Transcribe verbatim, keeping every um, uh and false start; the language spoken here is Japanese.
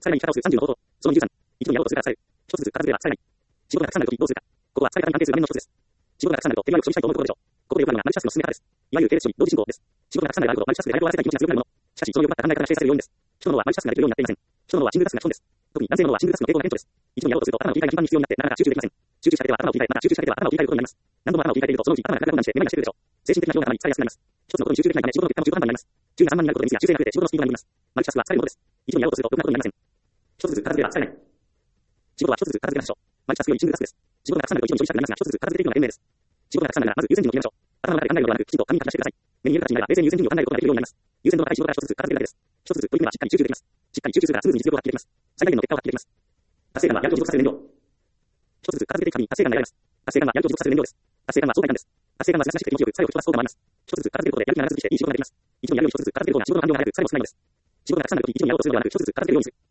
さらにに型を数さんじゅうの方法。そのにじゅうさん。一度にやろうとするからさえる。一つずつ片付ければさらに。仕事がたくさんあるときどうするか。ここは使い方に関係する場面の一つです。仕事がたくさんあると手際よく処理したいと思うところでしょう。ここでよくあるのがマルチタスクの進め方です。いわゆる系列処理、同時進行です。仕事がたくさんあるとマルチタスクで早く終わらせたい気持ちが強くなるもの。しかし、その欲張った考え方が否定される要因です。人の脳はマルチタスクができるようになっていません。人の脳はシングルタスクが基本です。特に男性の脳はシングルタスクの傾向が顕著です。一度にやろうとすると頭の切り替えが頻繁に必要になってなかなか集中できません。集中した手は頭を切り替え、また集中した手は頭を切り替えることになります。何度も頭を切り替えているとそのうち頭が体が混乱してめまいがしてくるでしょう。精神的な疲労が頭に伝えやすくなります。一つのことに集中できないため仕事の結果も中途半端になります。注意が散漫になることでミスや修正が増えて仕事のスピードが伸びます。マルチタスクは疲れるものです。一度にやろうとするとろくなことになりません。一つずつ片付ければされない。仕事は一つずつ片付けましょう。マルチタスクよりシングルタスクです。仕事がたくさんあると一度に処理したくなりますが、一つずつ片付けていくのが賢明です。仕事がたくさんあるならまず優先順位を決めましょう。頭の中で考えるのではなく、きちんと紙に書き出してください。目に見える形になれば冷静に優先順位を考えることができるようになります。優先度の高い仕事から一つずつ片付けるだけです。一つずつ取り組めばしっかり集中できます。しっかり集中するからスムーズに実力を発揮できます。最大限の結果を発揮できます。達成感はやる気を持続させる燃料。一つずつ片付けていくために達成感が得られます。達成感はやる気を持続させる燃料です。達成感は相対感です。達成感は難しくて気持ちよく、作用を一つそうと思います。一つずつ片付けることでやる気が長続きしていい仕事ができます。一度にやるより一つずつ片付ける方が仕事の反応が早く、疲れも少ないのです。仕事がたくさんあるとき一度にやろうとするのではなく、一つずつ片付けるようにする。